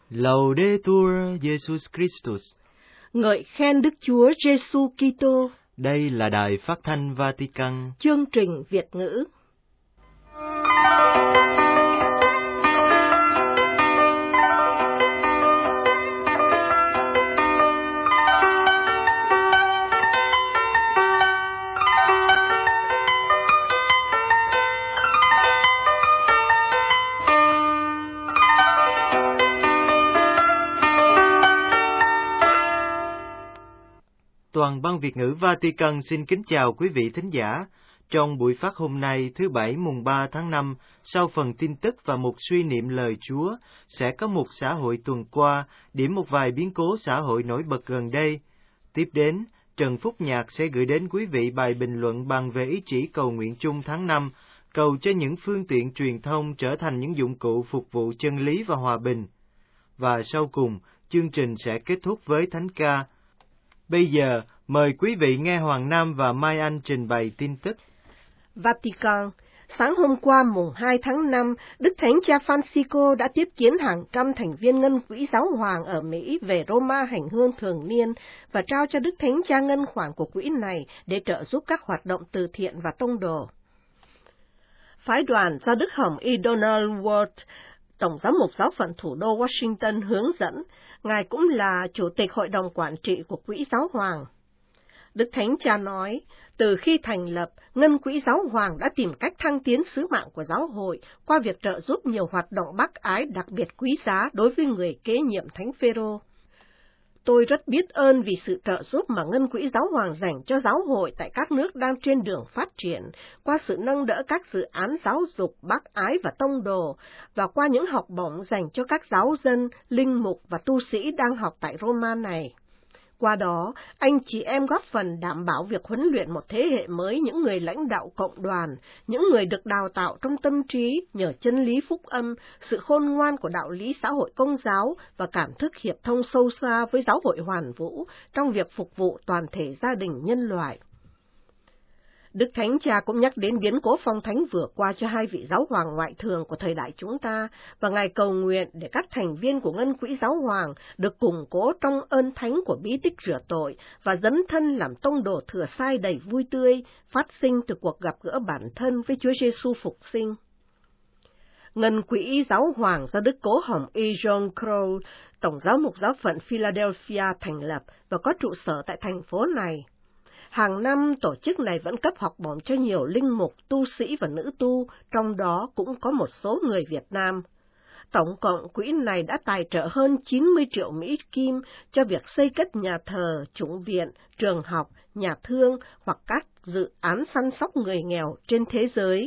Laudetur Jesus Christus. Ngợi khen Đức Chúa Giêsu Kitô. Đây là Đài Phát thanh Vatican. Chương trình Việt ngữ. Toàn ban Việt ngữ Vatican xin kính chào quý vị thính giả. Trong buổi phát hôm nay, thứ Bảy mùng 3 tháng 5, sau phần tin tức và một suy niệm lời Chúa, sẽ có một xã hội tuần qua, điểm một vài biến cố xã hội nổi bật gần đây. Tiếp đến, Trần Phúc Nhạc sẽ gửi đến quý vị bài bình luận bàn về ý chỉ cầu nguyện chung tháng 5, cầu cho những phương tiện truyền thông trở thành những dụng cụ phục vụ chân lý và hòa bình. Và sau cùng, chương trình sẽ kết thúc với thánh ca. Bây giờ, mời quý vị nghe Hoàng Nam và Mai Anh trình bày tin tức. Vatican. Sáng hôm qua mùng 2 tháng 5, Đức Thánh Cha Francisco đã tiếp kiến hàng trăm thành viên Ngân Quỹ Giáo Hoàng ở Mỹ về Roma hành hương thường niên và trao cho Đức Thánh Cha ngân khoản của quỹ này để trợ giúp các hoạt động từ thiện và tông đồ. Phái đoàn do Đức Hồng Y Donald Ward, Tổng giám mục giáo phận thủ đô Washington hướng dẫn, Ngài cũng là Chủ tịch Hội đồng Quản trị của Quỹ Giáo Hoàng. Đức Thánh Cha nói, từ khi thành lập, Ngân Quỹ Giáo Hoàng đã tìm cách thăng tiến sứ mạng của giáo hội qua việc trợ giúp nhiều hoạt động bác ái đặc biệt quý giá đối với người kế nhiệm Thánh Phêrô. Tôi rất biết ơn vì sự trợ giúp mà Ngân Quỹ Giáo Hoàng dành cho giáo hội tại các nước đang trên đường phát triển, qua sự nâng đỡ các dự án giáo dục, bác ái và tông đồ, và qua những học bổng dành cho các giáo dân, linh mục và tu sĩ đang học tại Roma này. Qua đó, anh chị em góp phần đảm bảo việc huấn luyện một thế hệ mới những người lãnh đạo cộng đoàn, những người được đào tạo trong tâm trí nhờ chân lý phúc âm, sự khôn ngoan của đạo lý xã hội công giáo và cảm thức hiệp thông sâu xa với giáo hội hoàn vũ trong việc phục vụ toàn thể gia đình nhân loại. Đức Thánh Cha cũng nhắc đến biến cố phong thánh vừa qua cho hai vị giáo hoàng ngoại thường của thời đại chúng ta, và Ngài cầu nguyện để các thành viên của Ngân Quỹ Giáo Hoàng được củng cố trong ơn thánh của bí tích rửa tội và dấn thân làm tông đồ thừa sai đầy vui tươi, phát sinh từ cuộc gặp gỡ bản thân với Chúa Giêsu phục sinh. Ngân Quỹ Giáo Hoàng do Đức Cố Hồng Y John Crow, Tổng giáo mục giáo phận Philadelphia thành lập và có trụ sở tại thành phố này. Hàng năm, tổ chức này vẫn cấp học bổng cho nhiều linh mục, tu sĩ và nữ tu, trong đó cũng có một số người Việt Nam. Tổng cộng, quỹ này đã tài trợ hơn 90 triệu Mỹ Kim cho việc xây cất nhà thờ, chủng viện, trường học, nhà thương hoặc các dự án săn sóc người nghèo trên thế giới.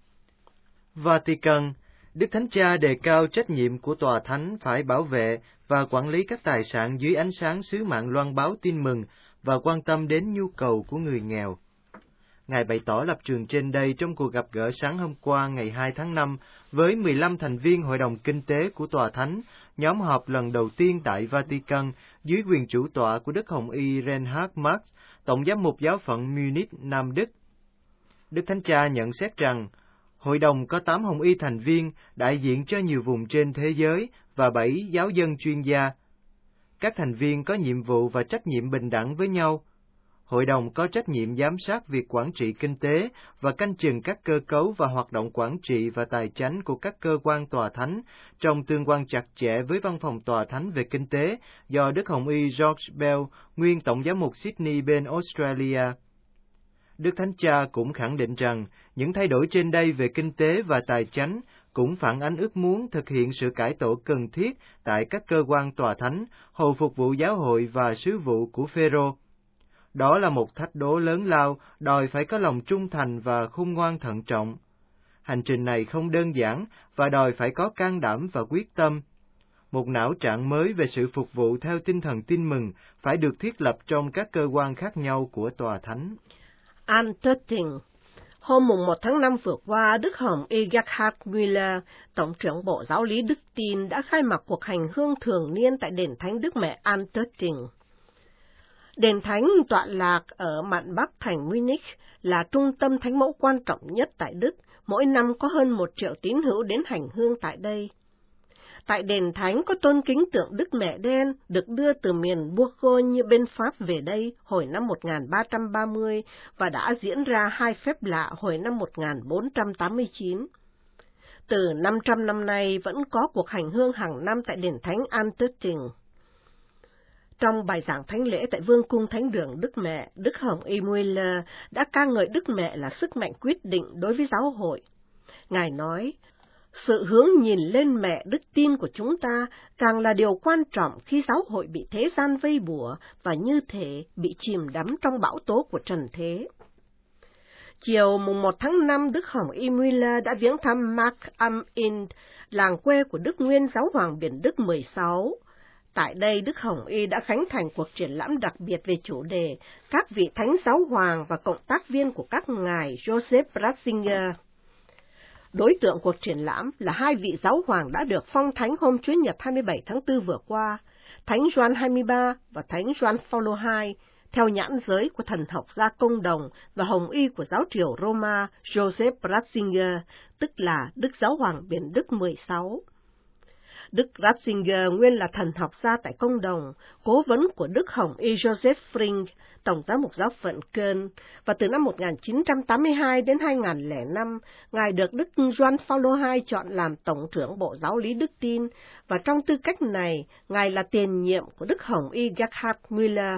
Vatican. Đức Thánh Cha đề cao trách nhiệm của Tòa Thánh phải bảo vệ và quản lý các tài sản dưới ánh sáng sứ mạng loan báo tin mừng và quan tâm đến nhu cầu của người nghèo. Ngài bày tỏ lập trường trên đây trong cuộc gặp gỡ sáng hôm qua ngày 2 tháng 5 với 15 thành viên Hội đồng Kinh tế của Tòa Thánh, nhóm họp lần đầu tiên tại Vatican dưới quyền chủ tọa của Đức Hồng Y Reinhard Marx, Tổng giám mục giáo phận Munich, Nam Đức. Đức Thánh Cha nhận xét rằng, Hội đồng có 8 Hồng Y thành viên đại diện cho nhiều vùng trên thế giới và 7 giáo dân chuyên gia. Các thành viên có nhiệm vụ và trách nhiệm bình đẳng với nhau. Hội đồng có trách nhiệm giám sát việc quản trị kinh tế và canh chừng các cơ cấu và hoạt động quản trị và tài chánh của các cơ quan Tòa Thánh, trong tương quan chặt chẽ với Văn phòng Tòa Thánh về Kinh tế do Đức Hồng Y George Bell, nguyên Tổng giám mục Sydney bên Australia. Đức Thánh Cha cũng khẳng định rằng những thay đổi trên đây về kinh tế và tài chánh cũng phản ánh ước muốn thực hiện sự cải tổ cần thiết tại các cơ quan Tòa Thánh, hầu phục vụ giáo hội và sứ vụ của Phêrô. Đó là một thách đố lớn lao, đòi phải có lòng trung thành và khôn ngoan thận trọng. Hành trình này không đơn giản và đòi phải có can đảm và quyết tâm. Một não trạng mới về sự phục vụ theo tinh thần tin mừng phải được thiết lập trong các cơ quan khác nhau của Tòa Thánh. Antwerpen. Hôm 1 tháng 5 vừa qua, Đức Hồng Y Gerhard Müller, Tổng trưởng Bộ Giáo lý Đức Tin, đã khai mạc cuộc hành hương thường niên tại Đền Thánh Đức Mẹ Antwerpen. Đền Thánh tọa lạc ở mạn Bắc thành Munich, là trung tâm thánh mẫu quan trọng nhất tại Đức, mỗi năm có hơn 1 triệu tín hữu đến hành hương tại đây. Tại đền thánh có tôn kính tượng Đức Mẹ Đen được đưa từ miền Bourgogne bên Pháp về đây hồi năm 1330 và đã diễn ra 2 phép lạ hồi năm 1489. Từ 500 năm nay vẫn có cuộc hành hương hàng năm tại đền thánh Anterting. Trong bài giảng thánh lễ tại Vương cung Thánh đường Đức Mẹ, Đức Hồng Y Mueller đã ca ngợi Đức Mẹ là sức mạnh quyết định đối với giáo hội. Ngài nói, sự hướng nhìn lên mẹ đức tin của chúng ta càng là điều quan trọng khi giáo hội bị thế gian vây bủa và như thể bị chìm đắm trong bão tố của trần thế. Chiều mùng 1 tháng 5, Đức Hồng Y Mueller đã viếng thăm Mark am Inn, làng quê của Đức Nguyên Giáo hoàng Biển Đức 16. Tại đây, Đức Hồng Y đã khánh thành cuộc triển lãm đặc biệt về chủ đề các vị thánh giáo hoàng và cộng tác viên của các ngài Joseph Ratzinger. Đối tượng cuộc triển lãm là 2 vị giáo hoàng đã được phong thánh hôm Chủ nhật 27 tháng 4 vừa qua, Thánh Gioan 23 và Thánh Gioan Phaolô II, theo nhãn giới của thần học gia Công đồng và Hồng Y của giáo triều Roma Joseph Ratzinger, tức là Đức Giáo hoàng Biển Đức 16. Đức Ratzinger nguyên là thần học gia tại Công đồng, cố vấn của Đức Hồng Y Joseph Fring, Tổng giám mục giáo phận Köln, và từ năm 1982 đến 2005, Ngài được Đức Gioan Phaolô II chọn làm Tổng trưởng Bộ Giáo lý Đức tin, và trong tư cách này, Ngài là tiền nhiệm của Đức Hồng Y Gerhard Müller.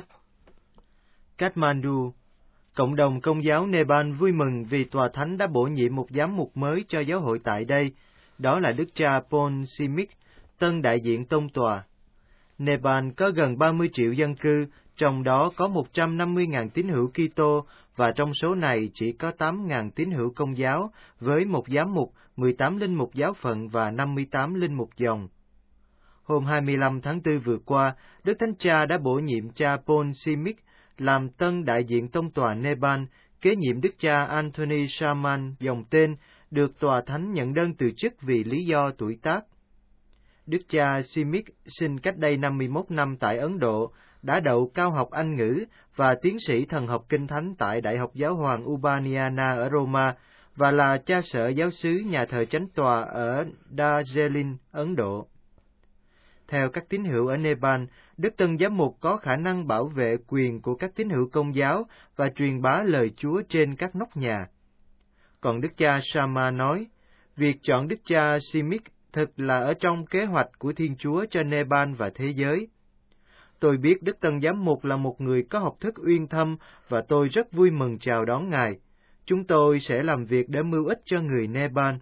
Kathmandu, cộng đồng Công giáo Nepal vui mừng vì Tòa Thánh đã bổ nhiệm một giám mục mới cho giáo hội tại đây, đó là Đức cha Paul Simic, tân đại diện tông tòa. Nepal có gần 30 triệu dân cư, trong đó có 150.000 tín hữu Kitô, và trong số này chỉ có 8.000 tín hữu Công giáo, với một giám mục, 18 linh mục giáo phận và 58 linh mục dòng. Hôm 25 tháng 4 vừa qua, Đức Thánh Cha đã bổ nhiệm cha Paul Simic làm tân đại diện tông tòa Nepal, kế nhiệm Đức cha Anthony Sharman dòng tên, được Tòa Thánh nhận đơn từ chức vì lý do tuổi tác. Đức cha Simic sinh cách đây 51 năm tại Ấn Độ, đã đậu cao học Anh ngữ và tiến sĩ thần học Kinh Thánh tại Đại học Giáo hoàng Urbaniana ở Roma, và là cha sở giáo xứ nhà thờ Chánh tòa ở Darjeeling, Ấn Độ. Theo các tín hữu ở Nepal, Đức Tân Giám mục có khả năng bảo vệ quyền của các tín hữu Công giáo và truyền bá lời Chúa trên các nóc nhà. Còn Đức cha Sharma nói, việc chọn Đức cha Simic thực là ở trong kế hoạch của Thiên Chúa cho Nepal và thế giới. Tôi biết Đức Tân Giám mục là một người có học thức uyên thâm và tôi rất vui mừng chào đón Ngài. Chúng tôi sẽ làm việc để mưu ích cho người Nepal.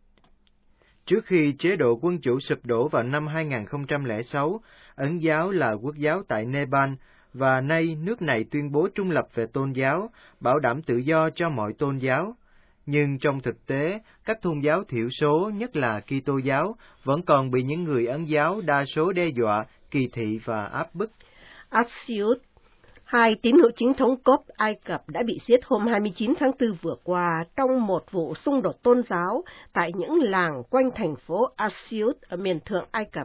Trước khi chế độ quân chủ sụp đổ vào năm 2006, Ấn giáo là quốc giáo tại Nepal, và nay nước này tuyên bố trung lập về tôn giáo, bảo đảm tự do cho mọi tôn giáo. Nhưng trong thực tế, các tôn giáo thiểu số, nhất là Kitô giáo, vẫn còn bị những người Ấn giáo đa số đe dọa, kỳ thị và áp bức. Axiut, 2 tín hữu chính thống Cốp Ai Cập đã bị giết hôm 29 tháng 4 vừa qua trong một vụ xung đột tôn giáo tại những làng quanh thành phố Asyut ở miền thượng Ai Cập.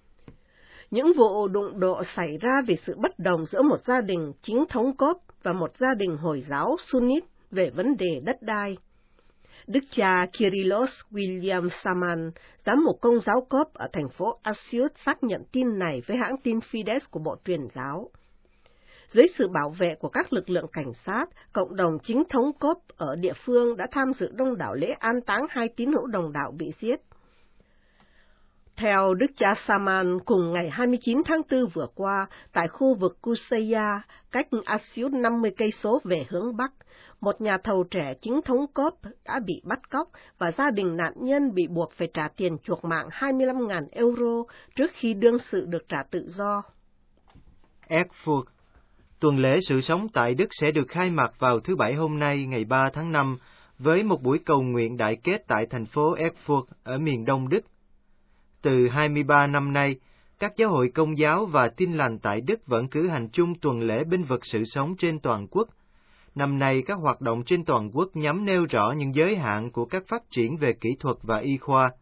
Những vụ đụng độ xảy ra vì sự bất đồng giữa một gia đình chính thống Cốp và một gia đình Hồi giáo Sunnit về vấn đề đất đai. Đức cha Kyrillos William Saman, giám mục Công giáo Cốp ở thành phố Asyut xác nhận tin này với hãng tin Fides của Bộ Truyền giáo. Dưới sự bảo vệ của các lực lượng cảnh sát, cộng đồng chính thống Cốp ở địa phương đã tham dự đông đảo lễ an táng 2 tín hữu đồng đạo bị giết. Theo Đức cha Saman, cùng ngày 29 tháng 4 vừa qua, tại khu vực Kusaya, cách Asyut 50 cây số về hướng Bắc, một nhà thầu trẻ chính thống Cốp đã bị bắt cóc và gia đình nạn nhân bị buộc phải trả tiền chuộc mạng 25.000 euro trước khi đương sự được trả tự do. Erfurt. Tuần lễ sự sống tại Đức sẽ được khai mạc vào thứ Bảy hôm nay, ngày 3 tháng 5, với một buổi cầu nguyện đại kết tại thành phố Erfurt ở miền đông Đức. Từ 23 năm nay, các giáo hội Công giáo và Tin lành tại Đức vẫn cử hành chung tuần lễ binh vực sự sống trên toàn quốc. Năm nay, các hoạt động trên toàn quốc nhằm nêu rõ những giới hạn của các phát triển về kỹ thuật và y khoa.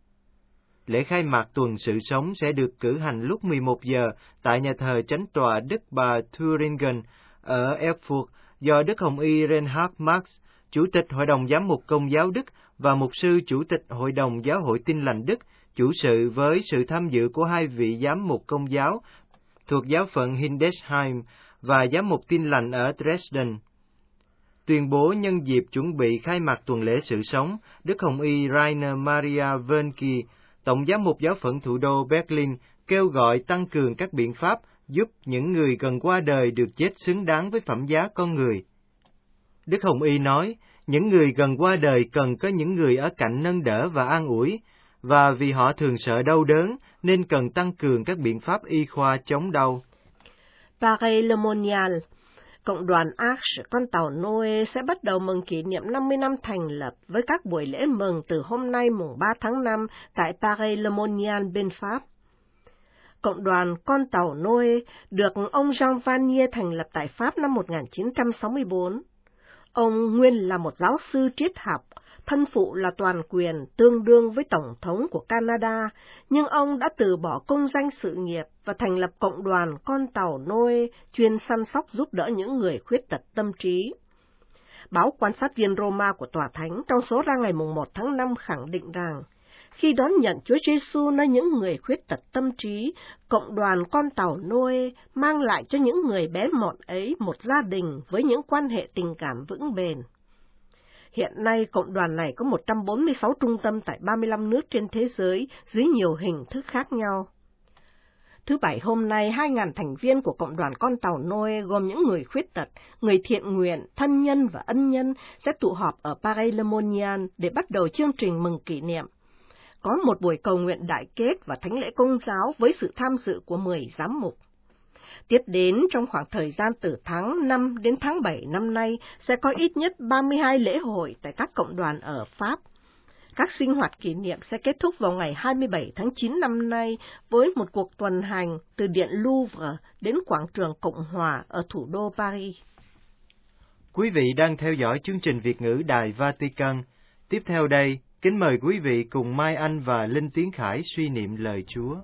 Lễ khai mạc tuần sự sống sẽ được cử hành lúc 11 giờ tại nhà thờ Chánh tòa Đức Bà Thuringen ở Erfurt do Đức Hồng Y Reinhard Marx, Chủ tịch Hội đồng Giám mục Công giáo Đức và Mục sư Chủ tịch Hội đồng Giáo hội Tin lành Đức, chủ sự với sự tham dự của 2 vị giám mục Công giáo thuộc giáo phận Hildesheim và giám mục Tin lành ở Dresden. Tuyên bố nhân dịp chuẩn bị khai mạc tuần lễ sự sống, Đức Hồng y Rainer Maria Wernke, Tổng giám mục giáo phận thủ đô Berlin, kêu gọi tăng cường các biện pháp giúp những người gần qua đời được chết xứng đáng với phẩm giá con người. Đức Hồng y nói, những người gần qua đời cần có những người ở cạnh nâng đỡ và an ủi, và vì họ thường sợ đau đớn nên cần tăng cường các biện pháp y khoa chống đau. Paris Le Monial, Cộng đoàn Arche con tàu Noe sẽ bắt đầu mừng kỷ niệm 50 năm thành lập với các buổi lễ mừng từ hôm nay mùng 3 tháng 5 tại Paris Le Monial bên Pháp. Cộng đoàn con tàu Noe được ông Jean Vanier thành lập tại Pháp năm 1964. Ông nguyên là một giáo sư triết học, thân phụ là toàn quyền tương đương với Tổng thống của Canada, nhưng ông đã từ bỏ công danh sự nghiệp và thành lập cộng đoàn con tàu Noe chuyên săn sóc giúp đỡ những người khuyết tật tâm trí. Báo Quan sát viên Roma của Tòa Thánh trong số ra ngày 1 tháng 5 khẳng định rằng, khi đón nhận Chúa Giêsu nơi những người khuyết tật tâm trí, cộng đoàn con tàu Noe mang lại cho những người bé mọn ấy một gia đình với những quan hệ tình cảm vững bền. Hiện nay, cộng đoàn này có 146 trung tâm tại 35 nước trên thế giới dưới nhiều hình thức khác nhau. Thứ Bảy hôm nay, 2.000 thành viên của cộng đoàn con tàu Noe gồm những người khuyết tật, người thiện nguyện, thân nhân và ân nhân sẽ tụ họp ở Paris Le Monial để bắt đầu chương trình mừng kỷ niệm. Có một buổi cầu nguyện đại kết và thánh lễ công giáo với sự tham dự của 10 giám mục. Tiếp đến, trong khoảng thời gian từ tháng 5 đến tháng 7 năm nay, sẽ có ít nhất 32 lễ hội tại các cộng đoàn ở Pháp. Các sinh hoạt kỷ niệm sẽ kết thúc vào ngày 27 tháng 9 năm nay với một cuộc tuần hành từ Điện Louvre đến Quảng trường Cộng Hòa ở thủ đô Paris. Quý vị đang theo dõi chương trình Việt ngữ Đài Vatican. Tiếp theo đây, kính mời quý vị cùng Mai Anh và Linh Tiến Khải suy niệm lời Chúa.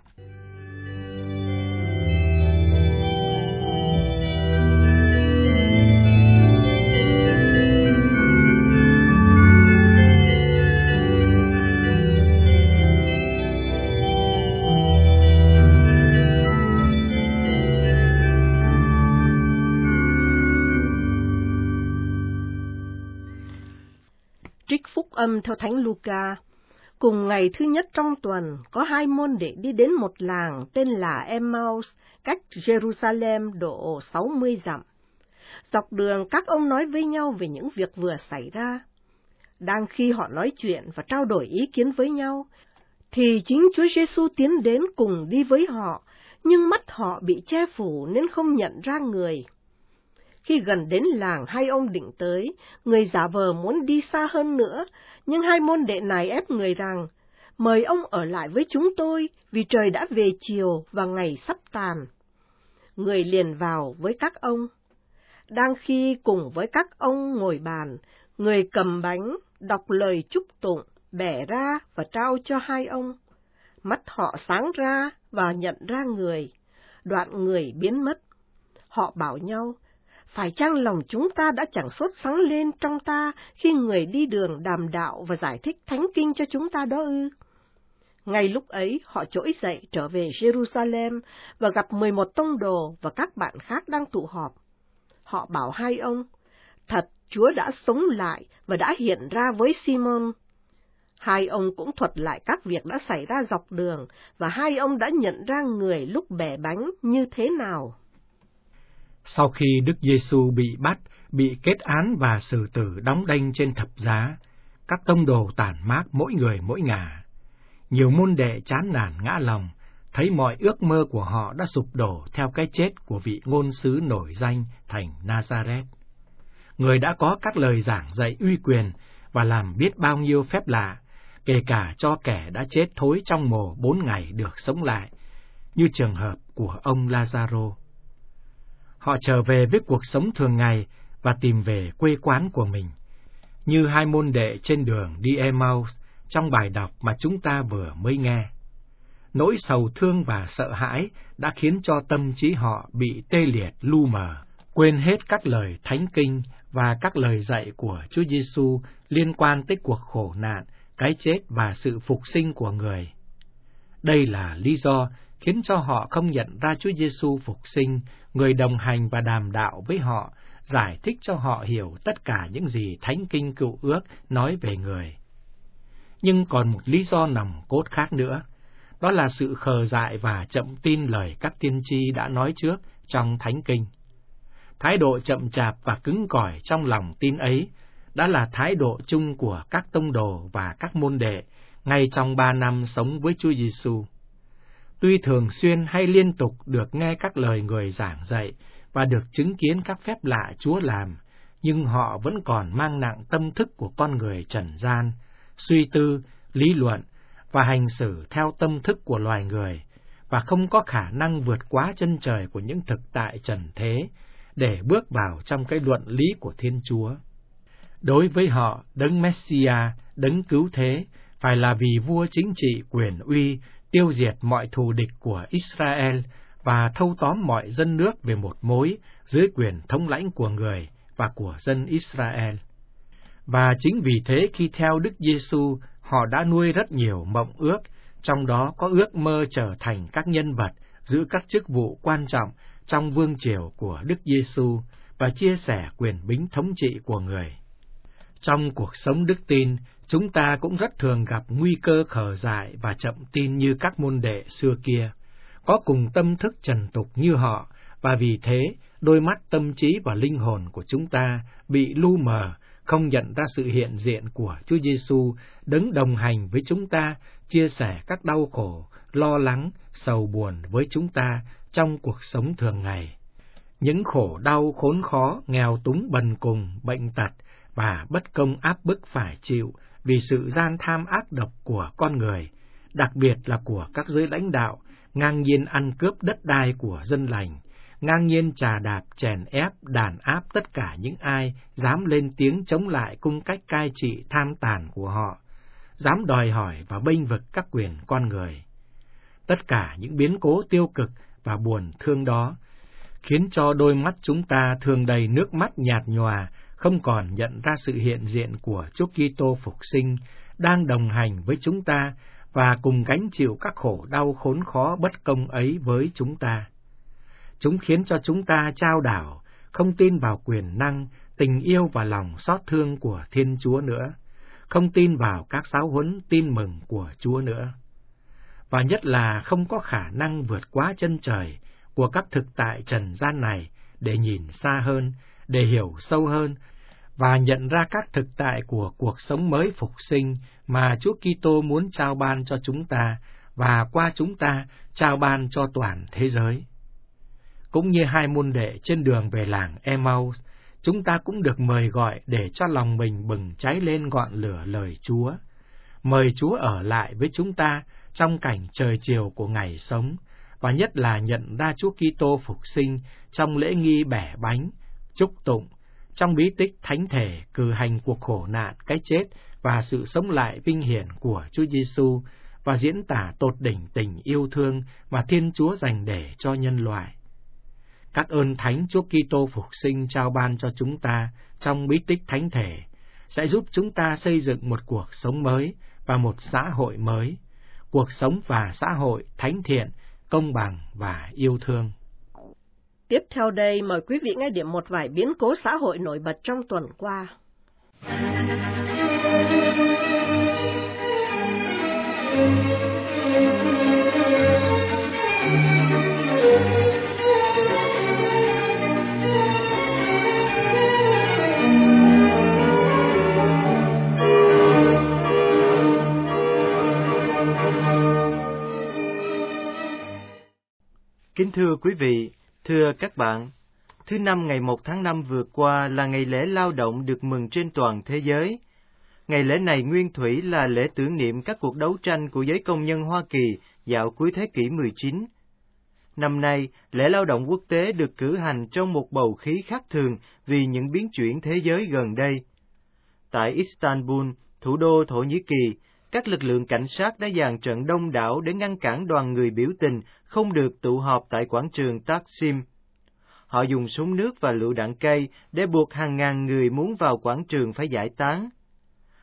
Trích phúc âm theo Thánh Luca. Cùng ngày thứ nhất trong tuần, có 2 môn đệ đi đến một làng tên là Emmaus, cách Jerusalem độ 60 dặm. Dọc đường, các ông nói với nhau về những việc vừa xảy ra. Đang khi họ nói chuyện và trao đổi ý kiến với nhau, thì chính Chúa Giêsu tiến đến cùng đi với họ, nhưng mắt họ bị che phủ nên không nhận ra người. Khi gần đến làng 2 ông định tới, người giả vờ muốn đi xa hơn nữa, nhưng 2 môn đệ này ép người rằng, mời ông ở lại với chúng tôi, vì trời đã về chiều và ngày sắp tàn. Người liền vào với các ông. Đang khi cùng với các ông ngồi bàn, người cầm bánh, đọc lời chúc tụng, bẻ ra và trao cho 2 ông. Mắt họ sáng ra và nhận ra người, đoạn người biến mất. Họ bảo nhau, phải chăng lòng chúng ta đã chẳng sốt sáng lên trong ta khi người đi đường đàm đạo và giải thích thánh kinh cho chúng ta đó ư? Ngay lúc ấy, họ trỗi dậy trở về Jerusalem và gặp 11 tông đồ và các bạn khác đang tụ họp. Họ bảo 2 ông, thật Chúa đã sống lại và đã hiện ra với Simon. 2 ông cũng thuật lại các việc đã xảy ra dọc đường và 2 ông đã nhận ra người lúc bẻ bánh như thế nào. Sau khi Đức Giêsu bị bắt, bị kết án và xử tử đóng đinh trên thập giá, các tông đồ tản mác mỗi người mỗi ngả. Nhiều môn đệ chán nản ngã lòng, thấy mọi ước mơ của họ đã sụp đổ theo cái chết của vị ngôn sứ nổi danh thành Nazareth. Người đã có các lời giảng dạy uy quyền và làm biết bao nhiêu phép lạ, kể cả cho kẻ đã chết thối trong mồ 4 ngày được sống lại, như trường hợp của ông Lazaro. Họ trở về với cuộc sống thường ngày và tìm về quê quán của mình, như 2 môn đệ trên đường đi Emmaus trong bài đọc mà chúng ta vừa mới nghe. Nỗi sầu thương và sợ hãi đã khiến cho tâm trí họ bị tê liệt lu mờ, quên hết các lời thánh kinh và các lời dạy của Chúa Giêsu liên quan tới cuộc khổ nạn, cái chết và sự phục sinh của người. Đây là lý do khiến cho họ không nhận ra Chúa Giêsu phục sinh, người đồng hành và đàm đạo với họ, giải thích cho họ hiểu tất cả những gì Thánh Kinh Cựu Ước nói về người. Nhưng còn một lý do nòng cốt khác nữa, đó là sự khờ dại và chậm tin lời các tiên tri đã nói trước trong Thánh Kinh. Thái độ chậm chạp và cứng cỏi trong lòng tin ấy đã là thái độ chung của các tông đồ và các môn đệ ngay trong 3 năm sống với Chúa Giêsu. Tuy thường xuyên hay liên tục được nghe các lời người giảng dạy và được chứng kiến các phép lạ Chúa làm, nhưng họ vẫn còn mang nặng tâm thức của con người trần gian, suy tư, lý luận và hành xử theo tâm thức của loài người, và không có khả năng vượt quá chân trời của những thực tại trần thế để bước vào trong cái luận lý của Thiên Chúa. Đối với họ, Đấng Messia, Đấng Cứu Thế, phải là vì vua chính trị quyền uy, tiêu diệt mọi thù địch của Israel và thâu tóm mọi dân nước về một mối dưới quyền thống lãnh của người và của dân Israel. Và chính vì thế khi theo Đức Giêsu, họ đã nuôi rất nhiều mộng ước, trong đó có ước mơ trở thành các nhân vật giữ các chức vụ quan trọng trong vương triều của Đức Giêsu và chia sẻ quyền bính thống trị của người. Trong cuộc sống đức tin, chúng ta cũng rất thường gặp nguy cơ khờ dại và chậm tin như các môn đệ xưa kia, có cùng tâm thức trần tục như họ, và vì thế đôi mắt tâm trí và linh hồn của chúng ta bị lu mờ, không nhận ra sự hiện diện của Chúa Giêsu, Đấng đồng hành với chúng ta, chia sẻ các đau khổ, lo lắng, sầu buồn với chúng ta trong cuộc sống thường ngày. Những khổ đau khốn khó, nghèo túng bần cùng, bệnh tật và bất công áp bức phải chịu vì sự gian tham ác độc của con người, đặc biệt là của các giới lãnh đạo, ngang nhiên ăn cướp đất đai của dân lành, ngang nhiên trà đạp, chèn ép, đàn áp tất cả những ai dám lên tiếng chống lại cung cách cai trị tham tàn của họ, dám đòi hỏi và bênh vực các quyền con người. Tất cả những biến cố tiêu cực và buồn thương đó khiến cho đôi mắt chúng ta thường đầy nước mắt nhạt nhòa, không còn nhận ra sự hiện diện của Chúa Kitô phục sinh đang đồng hành với chúng ta và cùng gánh chịu các khổ đau khốn khó bất công ấy với chúng ta. Chúng khiến cho chúng ta chao đảo, không tin vào quyền năng, tình yêu và lòng xót thương của Thiên Chúa nữa, không tin vào các giáo huấn tin mừng của Chúa nữa. Và nhất là không có khả năng vượt quá chân trời của các thực tại trần gian này để nhìn xa hơn, để hiểu sâu hơn, và nhận ra các thực tại của cuộc sống mới phục sinh mà Chúa Kitô muốn trao ban cho chúng ta và qua chúng ta trao ban cho toàn thế giới. Cũng như hai môn đệ trên đường về làng Emmaus, chúng ta cũng được mời gọi để cho lòng mình bừng cháy lên ngọn lửa lời Chúa. Mời Chúa ở lại với chúng ta trong cảnh trời chiều của ngày sống, và nhất là nhận ra Chúa Kitô phục sinh trong lễ nghi bẻ bánh, chúc tụng, trong bí tích thánh thể cử hành cuộc khổ nạn, cái chết và sự sống lại vinh hiển của Chúa Giêsu, và diễn tả tột đỉnh tình yêu thương mà Thiên Chúa dành để cho nhân loại. Các ơn thánh Chúa Kitô phục sinh trao ban cho chúng ta trong bí tích thánh thể sẽ giúp chúng ta xây dựng một cuộc sống mới và một xã hội mới, cuộc sống và xã hội thánh thiện, công bằng và yêu thương. Tiếp theo đây, mời quý vị nghe điểm một vài biến cố xã hội nổi bật trong tuần qua. Kính thưa quý vị, thưa các bạn, thứ Năm ngày 1 tháng 5 vừa qua là ngày lễ lao động được mừng trên toàn thế giới. Ngày lễ này nguyên thủy là lễ tưởng niệm các cuộc đấu tranh của giới công nhân Hoa Kỳ dạo cuối thế kỷ 19. Năm nay, lễ lao động quốc tế được cử hành trong một bầu khí khác thường vì những biến chuyển thế giới gần đây. Tại Istanbul, thủ đô Thổ Nhĩ Kỳ, các lực lượng cảnh sát đã dàn trận đông đảo để ngăn cản đoàn người biểu tình không được tụ họp tại quảng trường Taksim. Họ dùng súng nước và lựu đạn cây để buộc hàng ngàn người muốn vào quảng trường phải giải tán.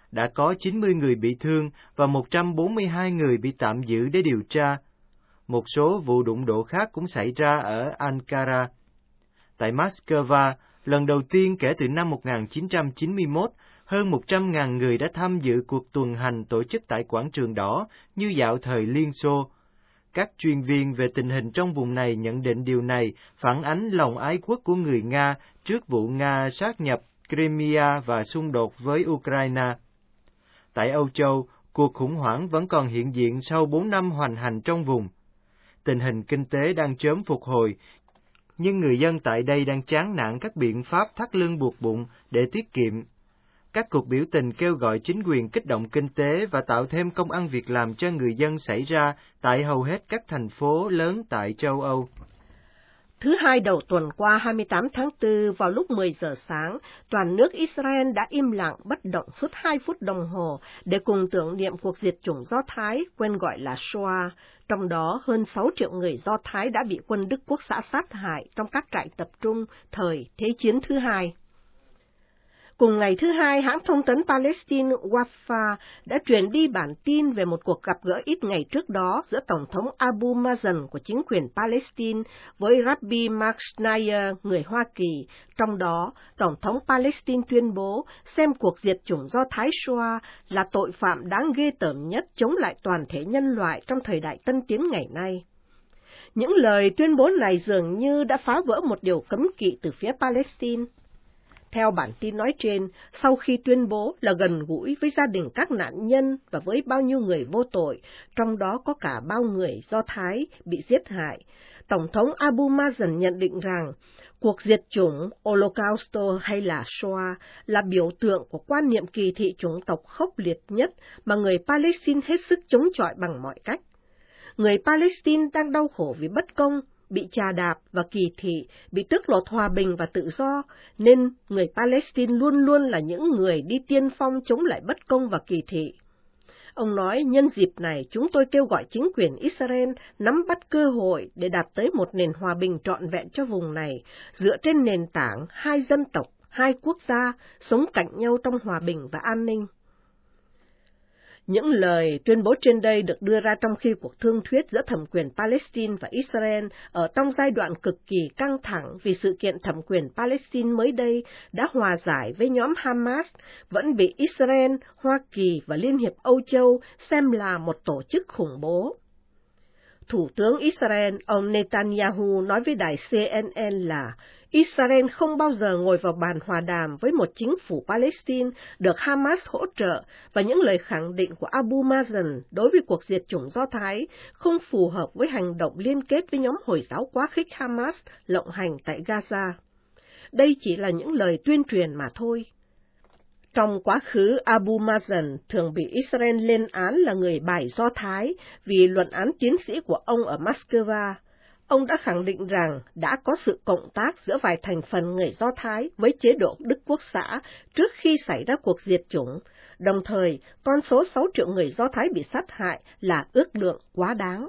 đã có 90 người bị thương và 142 người bị tạm giữ để điều tra. Một số vụ đụng độ khác cũng xảy ra ở Ankara. Tại Moscow, lần đầu tiên kể từ năm 1991, hơn 100.000 người đã tham dự cuộc tuần hành tổ chức tại Quảng trường Đỏ như dạo thời Liên Xô. Các chuyên viên về tình hình trong vùng này nhận định điều này phản ánh lòng ái quốc của người Nga trước vụ Nga sát nhập Crimea và xung đột với Ukraine. Tại Âu Châu, cuộc khủng hoảng vẫn còn hiện diện sau 4 năm hoành hành trong vùng. Tình hình kinh tế đang chớm phục hồi, nhưng người dân tại đây đang chán nản các biện pháp thắt lưng buộc bụng để tiết kiệm. Các cuộc biểu tình kêu gọi chính quyền kích động kinh tế và tạo thêm công ăn việc làm cho người dân xảy ra tại hầu hết các thành phố lớn tại châu Âu. Thứ Hai đầu tuần qua 28 tháng 4 vào lúc 10 giờ sáng, toàn nước Israel đã im lặng bất động suốt 2 phút đồng hồ để cùng tưởng niệm cuộc diệt chủng Do Thái, quen gọi là Shoah. Trong đó, hơn 6 triệu người Do Thái đã bị quân Đức Quốc xã sát hại trong các trại tập trung thời Thế chiến thứ hai. Cùng ngày thứ Hai, hãng thông tấn Palestine Wafa đã truyền đi bản tin về một cuộc gặp gỡ ít ngày trước đó giữa Tổng thống Abu Mazen của chính quyền Palestine với Rabbi Mark Schneier, người Hoa Kỳ. Trong đó, Tổng thống Palestine tuyên bố xem cuộc diệt chủng Do Thái Shoah là tội phạm đáng ghê tởm nhất chống lại toàn thể nhân loại trong thời đại tân tiến ngày nay. Những lời tuyên bố này dường như đã phá vỡ một điều cấm kỵ từ phía Palestine. Theo bản tin nói trên, sau khi tuyên bố là gần gũi với gia đình các nạn nhân và với bao nhiêu người vô tội, trong đó có cả bao người Do Thái bị giết hại, Tổng thống Abu Mazen nhận định rằng cuộc diệt chủng Holocausto hay là Shoah là biểu tượng của quan niệm kỳ thị chủng tộc khốc liệt nhất mà người Palestine hết sức chống chọi bằng mọi cách. Người Palestine đang đau khổ vì bất công, bị chà đạp và kỳ thị, bị tước lột hòa bình và tự do, nên người Palestine luôn luôn là những người đi tiên phong chống lại bất công và kỳ thị. Ông nói, nhân dịp này chúng tôi kêu gọi chính quyền Israel nắm bắt cơ hội để đạt tới một nền hòa bình trọn vẹn cho vùng này, dựa trên nền tảng hai dân tộc, hai quốc gia, sống cạnh nhau trong hòa bình và an ninh. Những lời tuyên bố trên đây được đưa ra trong khi cuộc thương thuyết giữa thẩm quyền Palestine và Israel ở trong giai đoạn cực kỳ căng thẳng vì sự kiện thẩm quyền Palestine mới đây đã hòa giải với nhóm Hamas, vẫn bị Israel, Hoa Kỳ và Liên hiệp Âu Châu xem là một tổ chức khủng bố. Thủ tướng Israel, ông Netanyahu nói với đài CNN là Israel không bao giờ ngồi vào bàn hòa đàm với một chính phủ Palestine được Hamas hỗ trợ, và những lời khẳng định của Abu Mazen đối với cuộc diệt chủng Do Thái không phù hợp với hành động liên kết với nhóm Hồi giáo quá khích Hamas lộng hành tại Gaza. Đây chỉ là những lời tuyên truyền mà thôi. Trong quá khứ, Abu Mazen thường bị Israel lên án là người bài Do Thái vì luận án tiến sĩ của ông ở Moscow. Ông đã khẳng định rằng đã có sự cộng tác giữa vài thành phần người Do Thái với chế độ Đức Quốc xã trước khi xảy ra cuộc diệt chủng. Đồng thời, con số 6 triệu người Do Thái bị sát hại là ước lượng quá đáng.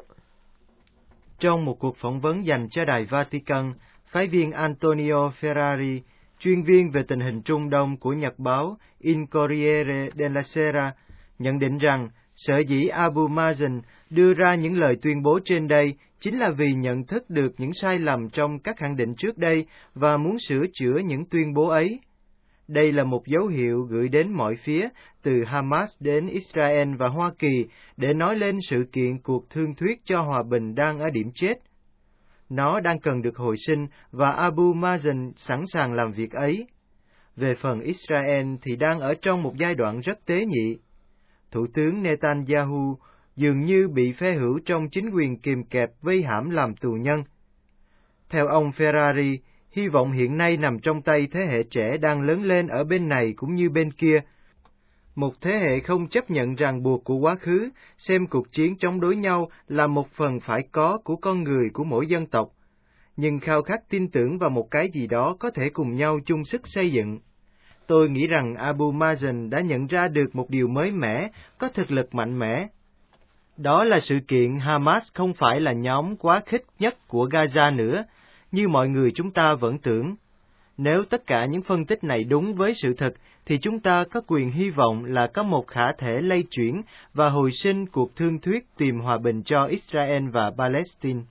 Trong một cuộc phỏng vấn dành cho Đài Vatican, phái viên Antonio Ferrari, chuyên viên về tình hình Trung Đông của nhật báo Il Corriere della Sera, nhận định rằng sở dĩ Abu Mazen đưa ra những lời tuyên bố trên đây chính là vì nhận thức được những sai lầm trong các khẳng định trước đây và muốn sửa chữa những tuyên bố ấy. Đây là một dấu hiệu gửi đến mọi phía, từ Hamas đến Israel và Hoa Kỳ, để nói lên sự kiện cuộc thương thuyết cho hòa bình đang ở điểm chết. Nó đang cần được hồi sinh và Abu Mazen sẵn sàng làm việc ấy. Về phần Israel thì đang ở trong một giai đoạn rất tế nhị. Thủ tướng Netanyahu dường như bị phe hữu trong chính quyền kìm kẹp vây hãm làm tù nhân. Theo ông Ferrari, hy vọng hiện nay nằm trong tay thế hệ trẻ đang lớn lên ở bên này cũng như bên kia. Một thế hệ không chấp nhận ràng buộc của quá khứ, xem cuộc chiến chống đối nhau là một phần phải có của con người của mỗi dân tộc, nhưng khao khát tin tưởng vào một cái gì đó có thể cùng nhau chung sức xây dựng. Tôi nghĩ rằng Abu Mazen đã nhận ra được một điều mới mẻ, có thực lực mạnh mẽ. Đó là sự kiện Hamas không phải là nhóm quá khích nhất của Gaza nữa, như mọi người chúng ta vẫn tưởng. Nếu tất cả những phân tích này đúng với sự thật, thì chúng ta có quyền hy vọng là có một khả thể lay chuyển và hồi sinh cuộc thương thuyết tìm hòa bình cho Israel và Palestine.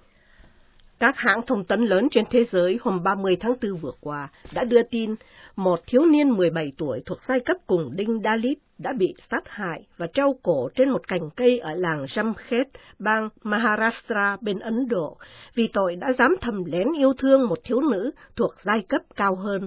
Các hãng thông tấn lớn trên thế giới hôm 30 tháng 4 vừa qua đã đưa tin một thiếu niên 17 tuổi thuộc giai cấp cùng đinh Dalit đã bị sát hại và treo cổ trên một cành cây ở làng Jamkhet, bang Maharashtra bên Ấn Độ, vì tội đã dám thầm lén yêu thương một thiếu nữ thuộc giai cấp cao hơn.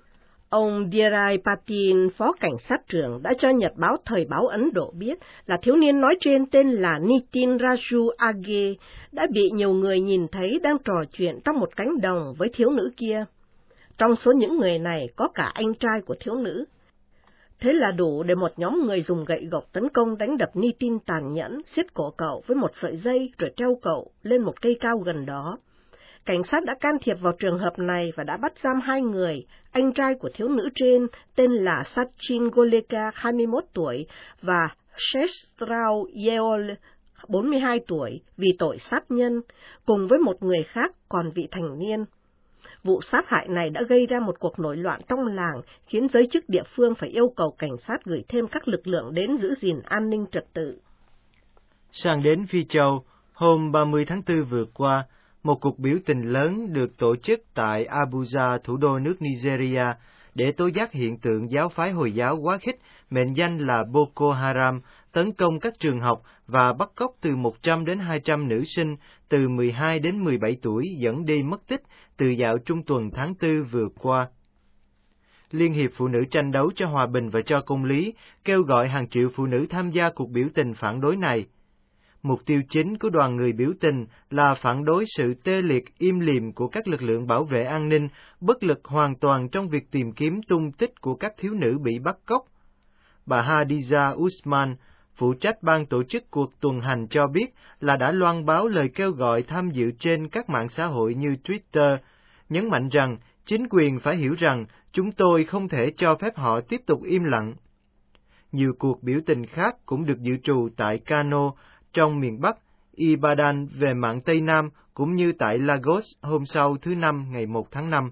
Ông Dhirai Patil, phó cảnh sát trưởng, đã cho Nhật báo Thời báo Ấn Độ biết là thiếu niên nói trên tên là Nitin Raju Age đã bị nhiều người nhìn thấy đang trò chuyện trong một cánh đồng với thiếu nữ kia. Trong số những người này có cả anh trai của thiếu nữ. Thế là đủ để một nhóm người dùng gậy gộc tấn công đánh đập Nitin tàn nhẫn, siết cổ cậu với một sợi dây rồi treo cậu lên một cây cao gần đó. Cảnh sát đã can thiệp vào trường hợp này và đã bắt giam 2 người, anh trai của thiếu nữ trên tên là Sachin Goleka, 21 tuổi, và Shestrao Yeol, 42 tuổi, vì tội sát nhân, cùng với một người khác còn vị thành niên. Vụ sát hại này đã gây ra một cuộc nổi loạn trong làng, khiến giới chức địa phương phải yêu cầu cảnh sát gửi thêm các lực lượng đến giữ gìn an ninh trật tự. Sang đến Phi Châu, hôm 30 tháng 4 vừa qua, một cuộc biểu tình lớn được tổ chức tại Abuja, thủ đô nước Nigeria, để tố giác hiện tượng giáo phái Hồi giáo quá khích, mệnh danh là Boko Haram, tấn công các trường học và bắt cóc từ 100 đến 200 nữ sinh từ 12 đến 17 tuổi dẫn đi mất tích từ dạo trung tuần tháng 4 vừa qua. Liên hiệp Phụ nữ tranh đấu cho hòa bình và cho công lý kêu gọi hàng triệu phụ nữ tham gia cuộc biểu tình phản đối này. Mục tiêu chính của đoàn người biểu tình là phản đối sự tê liệt im lìm của các lực lượng bảo vệ an ninh, bất lực hoàn toàn trong việc tìm kiếm tung tích của các thiếu nữ bị bắt cóc. Bà Hadiza Usman, phụ trách ban tổ chức cuộc tuần hành cho biết là đã loan báo lời kêu gọi tham dự trên các mạng xã hội như Twitter, nhấn mạnh rằng chính quyền phải hiểu rằng chúng tôi không thể cho phép họ tiếp tục im lặng. Nhiều cuộc biểu tình khác cũng được dự trù tại Kano, trong miền Bắc, Ibadan về mạn Tây Nam, cũng như tại Lagos hôm sau thứ Năm ngày 1 tháng 5.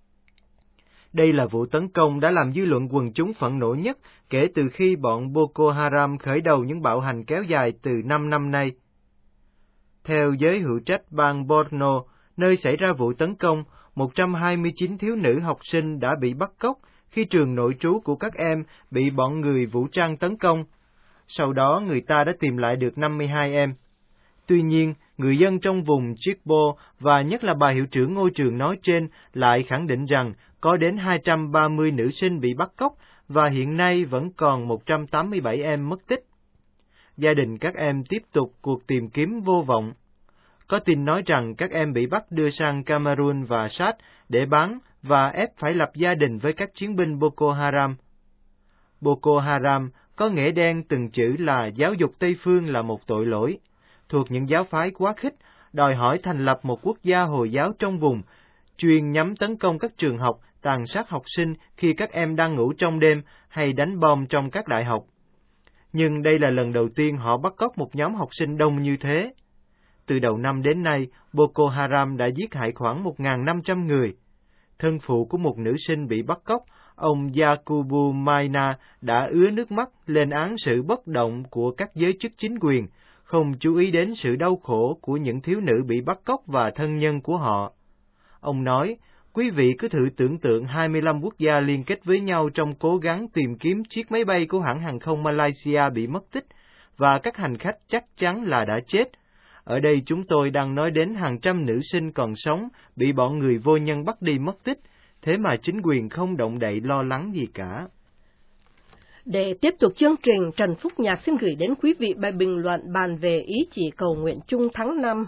Đây là vụ tấn công đã làm dư luận quần chúng phẫn nộ nhất kể từ khi bọn Boko Haram khởi đầu những bạo hành kéo dài từ 5 năm nay. Theo giới hữu trách bang Borno, nơi xảy ra vụ tấn công, 129 thiếu nữ học sinh đã bị bắt cóc khi trường nội trú của các em bị bọn người vũ trang tấn công. Sau đó, người ta đã tìm lại được 52 em. Tuy nhiên, người dân trong vùng Chikbo và nhất là bà hiệu trưởng ngôi trường nói trên lại khẳng định rằng có đến 230 nữ sinh bị bắt cóc và hiện nay vẫn còn 187 em mất tích. Gia đình các em tiếp tục cuộc tìm kiếm vô vọng. Có tin nói rằng các em bị bắt đưa sang Cameroon và Chad để bán và ép phải lập gia đình với các chiến binh Boko Haram. Boko Haram có nghĩa đen từng chữ là giáo dục Tây phương là một tội lỗi, thuộc những giáo phái quá khích, đòi hỏi thành lập một quốc gia Hồi giáo trong vùng, chuyên nhắm tấn công các trường học, tàn sát học sinh khi các em đang ngủ trong đêm hay đánh bom trong các đại học. Nhưng đây là lần đầu tiên họ bắt cóc một nhóm học sinh đông như thế. Từ đầu năm đến nay, Boko Haram đã giết hại khoảng 1.500 người. Thân phụ của một nữ sinh bị bắt cóc, ông Yakubu Maina đã ứa nước mắt lên án sự bất động của các giới chức chính quyền, không chú ý đến sự đau khổ của những thiếu nữ bị bắt cóc và thân nhân của họ. Ông nói, quý vị cứ thử tưởng tượng 25 quốc gia liên kết với nhau trong cố gắng tìm kiếm chiếc máy bay của hãng hàng không Malaysia bị mất tích, và các hành khách chắc chắn là đã chết. Ở đây chúng tôi đang nói đến hàng trăm nữ sinh còn sống bị bọn người vô nhân bắt đi mất tích, thế mà chính quyền không động đậy lo lắng gì cả. Để tiếp tục chương trình, Trần Phúc Nhạc xin gửi đến quý vị bài bình luận bàn về ý chỉ cầu nguyện chung tháng 5.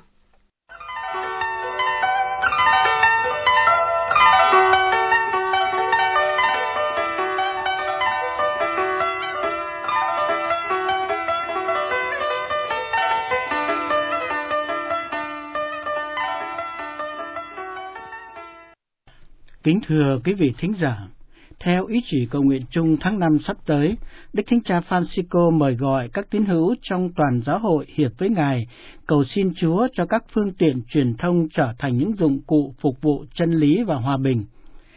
Kính thưa quý vị thính giả, theo ý chỉ cầu nguyện chung tháng 5 sắp tới, Đức Thánh Cha Francisco mời gọi các tín hữu trong toàn giáo hội hiệp với Ngài, cầu xin Chúa cho các phương tiện truyền thông trở thành những dụng cụ phục vụ chân lý và hòa bình.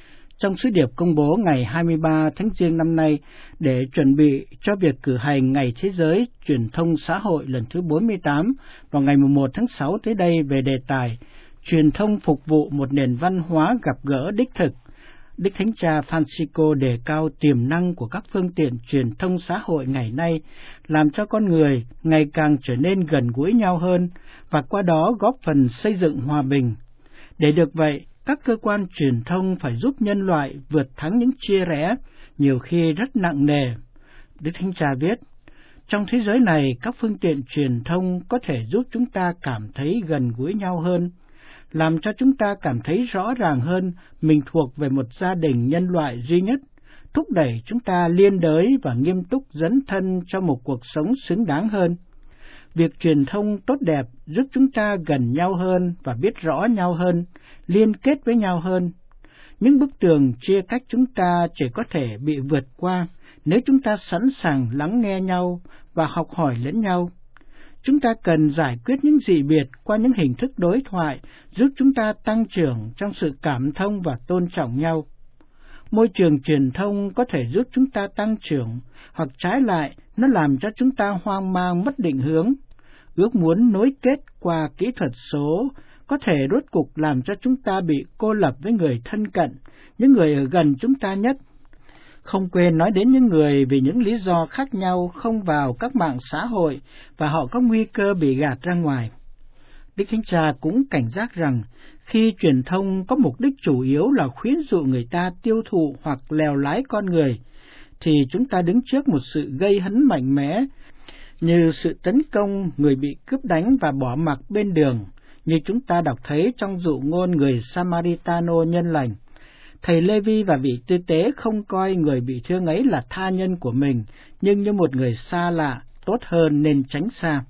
trong sứ điệp công bố ngày 23 tháng Giêng năm nay để chuẩn bị cho việc cử hành Ngày Thế giới Truyền thông xã hội lần thứ 48 vào ngày 1 tháng 6 tới đây về đề tài Truyền thông phục vụ một nền văn hóa gặp gỡ đích thực, Đức Thánh Cha Francisco đề cao tiềm năng của các phương tiện truyền thông xã hội ngày nay, làm cho con người ngày càng trở nên gần gũi nhau hơn và qua đó góp phần xây dựng hòa bình. Để được vậy, các cơ quan truyền thông phải giúp nhân loại vượt thắng những chia rẽ, nhiều khi rất nặng nề. Đức Thánh Cha viết, trong thế giới này, các phương tiện truyền thông có thể giúp chúng ta cảm thấy gần gũi nhau hơn, làm cho chúng ta cảm thấy rõ ràng hơn mình thuộc về một gia đình nhân loại duy nhất, thúc đẩy chúng ta liên đới và nghiêm túc dấn thân cho một cuộc sống xứng đáng hơn. Việc truyền thông tốt đẹp giúp chúng ta gần nhau hơn và biết rõ nhau hơn, liên kết với nhau hơn. Những bức tường chia cách chúng ta chỉ có thể bị vượt qua nếu chúng ta sẵn sàng lắng nghe nhau và học hỏi lẫn nhau. Chúng ta cần giải quyết những dị biệt qua những hình thức đối thoại giúp chúng ta tăng trưởng trong sự cảm thông và tôn trọng nhau. Môi trường truyền thông có thể giúp chúng ta tăng trưởng, hoặc trái lại, nó làm cho chúng ta hoang mang mất định hướng. Ước muốn nối kết qua kỹ thuật số có thể rốt cục làm cho chúng ta bị cô lập với người thân cận, những người ở gần chúng ta nhất. Không quên nói đến những người vì những lý do khác nhau không vào các mạng xã hội và họ có nguy cơ bị gạt ra ngoài. Đức Thánh Cha cũng cảnh giác rằng khi truyền thông có mục đích chủ yếu là khuyến dụ người ta tiêu thụ hoặc lèo lái con người, thì chúng ta đứng trước một sự gây hấn mạnh mẽ, như sự tấn công người bị cướp đánh và bỏ mặc bên đường, như chúng ta đọc thấy trong dụ ngôn người Samaritano nhân lành. Thầy Lê-vi và vị tư tế không coi người bị thương ấy là tha nhân của mình, nhưng như một người xa lạ, tốt hơn nên tránh xa.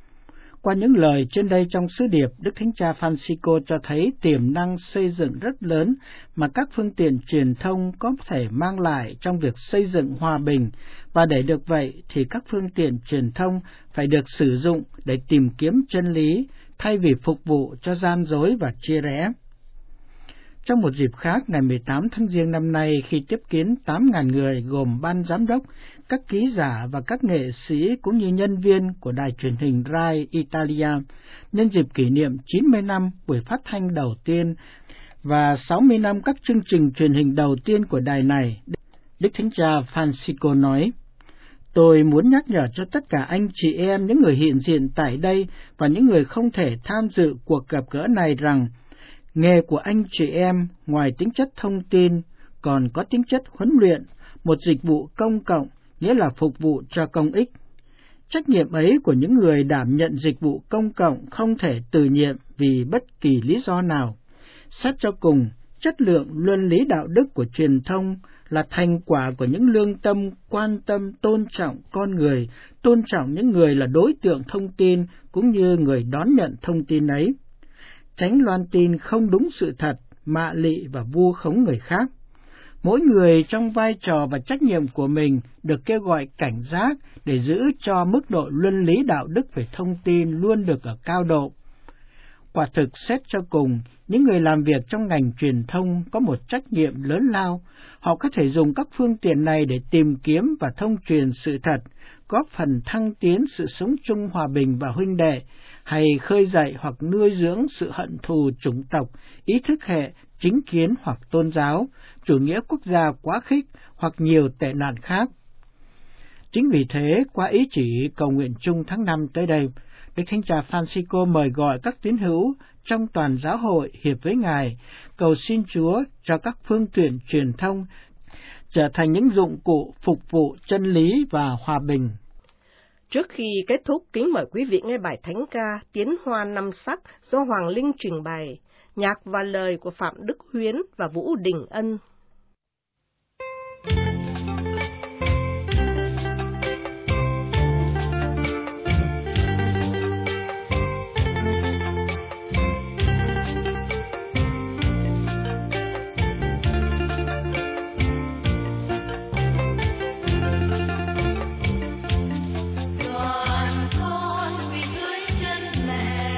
Qua những lời trên đây trong sứ điệp, Đức Thánh Cha Francisco cho thấy tiềm năng xây dựng rất lớn mà các phương tiện truyền thông có thể mang lại trong việc xây dựng hòa bình, và để được vậy thì các phương tiện truyền thông phải được sử dụng để tìm kiếm chân lý, thay vì phục vụ cho gian dối và chia rẽ. Trong một dịp khác, ngày 18 tháng Giêng năm nay, khi tiếp kiến 8.000 người gồm ban giám đốc, các ký giả và các nghệ sĩ cũng như nhân viên của đài truyền hình Rai Italia, nhân dịp kỷ niệm 90 năm buổi phát thanh đầu tiên và 60 năm các chương trình truyền hình đầu tiên của đài này, Đức Thánh Cha Francisco nói, tôi muốn nhắc nhở cho tất cả anh chị em, những người hiện diện tại đây và những người không thể tham dự cuộc gặp gỡ này rằng, nghề của anh chị em ngoài tính chất thông tin còn có tính chất huấn luyện, một dịch vụ công cộng, nghĩa là phục vụ cho công ích. Trách nhiệm ấy của những người đảm nhận dịch vụ công cộng không thể từ nhiệm vì bất kỳ lý do nào. Xét cho cùng, chất lượng luân lý đạo đức của truyền thông là thành quả của những lương tâm quan tâm tôn trọng con người, tôn trọng những người là đối tượng thông tin cũng như người đón nhận thông tin ấy. Tránh loan tin không đúng sự thật, mạ lị và vu khống người khác. Mỗi người trong vai trò và trách nhiệm của mình được kêu gọi cảnh giác để giữ cho mức độ luân lý đạo đức về thông tin luôn được ở cao độ. Quả thực xét cho cùng, những người làm việc trong ngành truyền thông có một trách nhiệm lớn lao. Họ có thể dùng các phương tiện này để tìm kiếm và thông truyền sự thật, góp phần thăng tiến sự sống chung hòa bình và huynh đệ, hay khơi dậy hoặc nuôi dưỡng sự hận thù chủng tộc, ý thức hệ, chính kiến hoặc tôn giáo, chủ nghĩa quốc gia quá khích hoặc nhiều tệ nạn khác. Chính vì thế, qua ý chỉ cầu nguyện chung tháng 5 tới đây, Đức Thánh Cha Francisco mời gọi các tín hữu trong toàn giáo hội hiệp với Ngài, cầu xin Chúa cho các phương tiện truyền thông trở thành những dụng cụ phục vụ chân lý và hòa bình. Trước khi kết thúc, kính mời quý vị nghe bài thánh ca Tiến Hoa Năm Sắc do Hoàng Linh trình bày, nhạc và lời của Phạm Đức Huyến và Vũ Đình Ân.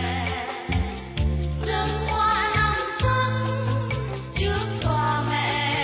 Hãy subscribe cho kênh Ghiền Mì Gõ để không bỏ lỡ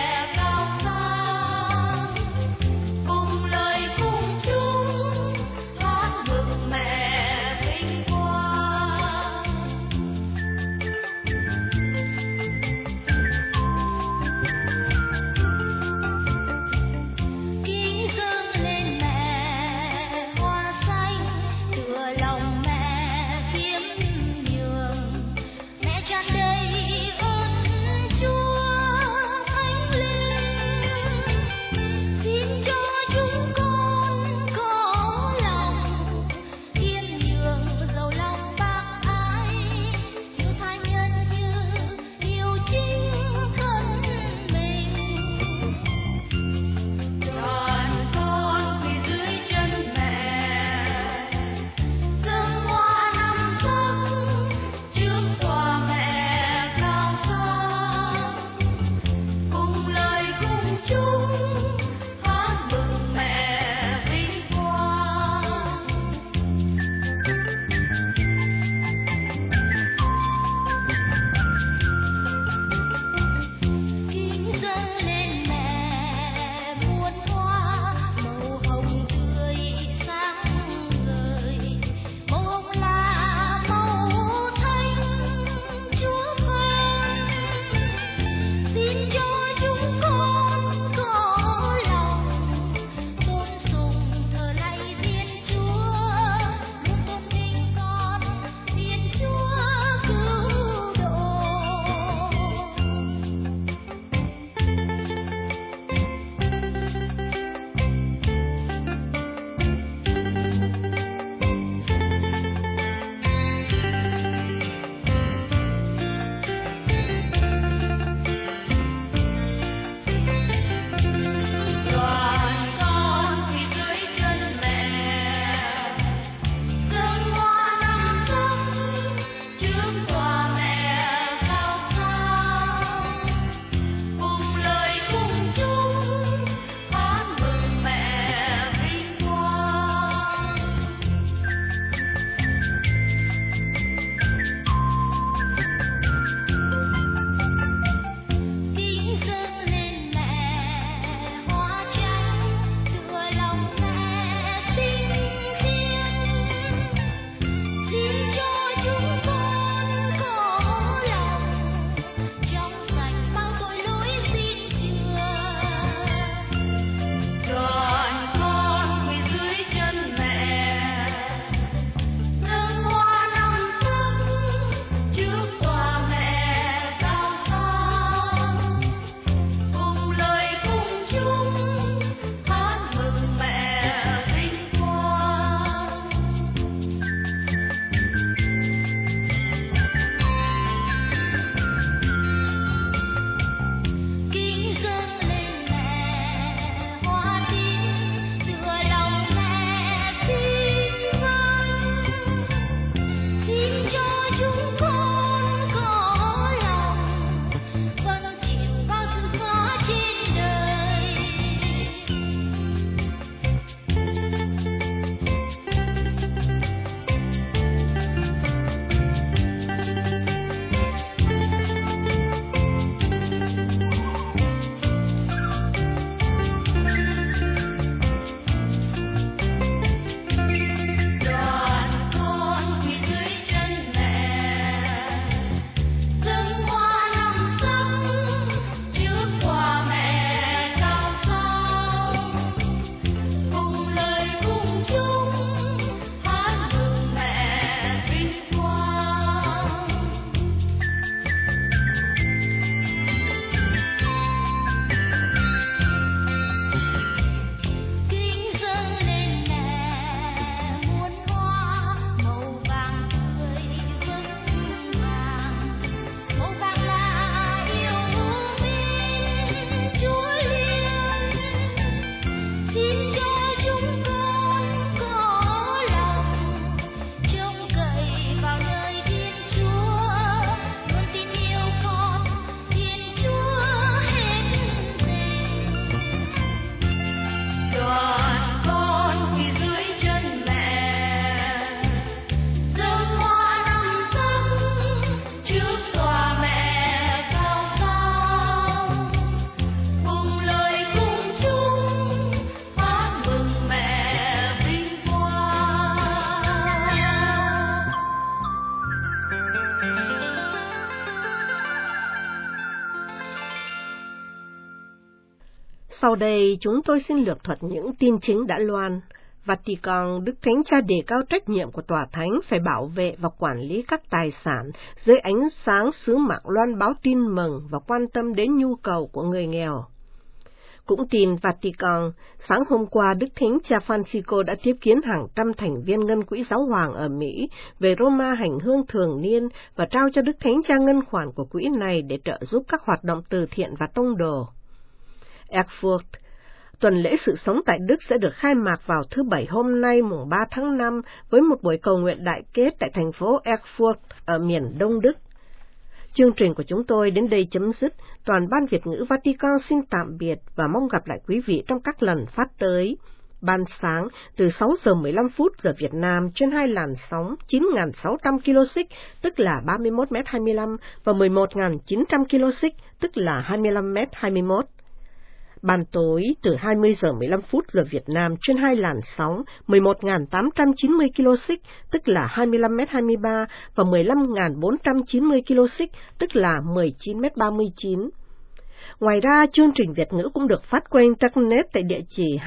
Sau đây chúng tôi xin lược thuật những tin chính đã loan. Vatican, Đức Thánh Cha đề cao trách nhiệm của Tòa Thánh phải bảo vệ và quản lý các tài sản dưới ánh sáng sứ mạng loan báo tin mừng và quan tâm đến nhu cầu của người nghèo. Cũng tin Vatican, sáng hôm qua Đức Thánh Cha Francisco đã tiếp kiến hàng trăm thành viên Ngân quỹ Giáo hoàng ở Mỹ về Roma hành hương thường niên và trao cho Đức Thánh Cha ngân khoản của quỹ này để trợ giúp các hoạt động từ thiện và tông đồ. Erfurt, tuần lễ sự sống tại Đức sẽ được khai mạc vào thứ Bảy hôm nay mùng 3 tháng 5 với một buổi cầu nguyện đại kết tại thành phố Erfurt ở miền Đông Đức. Chương trình của chúng tôi đến đây chấm dứt. Toàn ban Việt ngữ Vatican xin tạm biệt và mong gặp lại quý vị trong các lần phát tới. Ban sáng từ 6 giờ 15 phút giờ Việt Nam trên hai làn sóng 9.600 kHz tức là 31m25 và 11.900 kHz tức là 25m21. Ban tối từ 20 giờ 15 phút giờ Việt Nam trên hai làn sóng 11.890 kHz tức là 25m23 và 15.490 kHz tức là 19m39. Ngoài ra, chương trình Việt ngữ cũng được phát qua Internet tại địa chỉ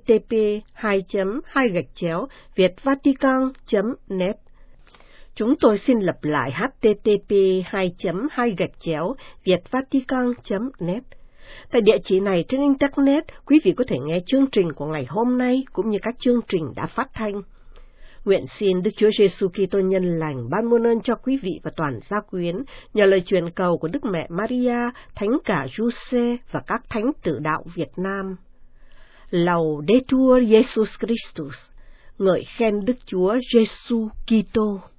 http://vietvatican.net. Chúng tôi xin lặp lại http://vietvatican.net. Tại địa chỉ này trên Internet, quý vị có thể nghe chương trình của ngày hôm nay cũng như các chương trình đã phát thanh. Nguyện xin Đức Chúa Giêsu Kitô nhân lành ban muôn ơn cho quý vị và toàn gia quyến nhờ lời truyền cầu của Đức Mẹ Maria, Thánh cả Giuse và các thánh tử đạo Việt Nam. Laudetur Jesus Christus, ngợi khen Đức Chúa Giêsu Kitô.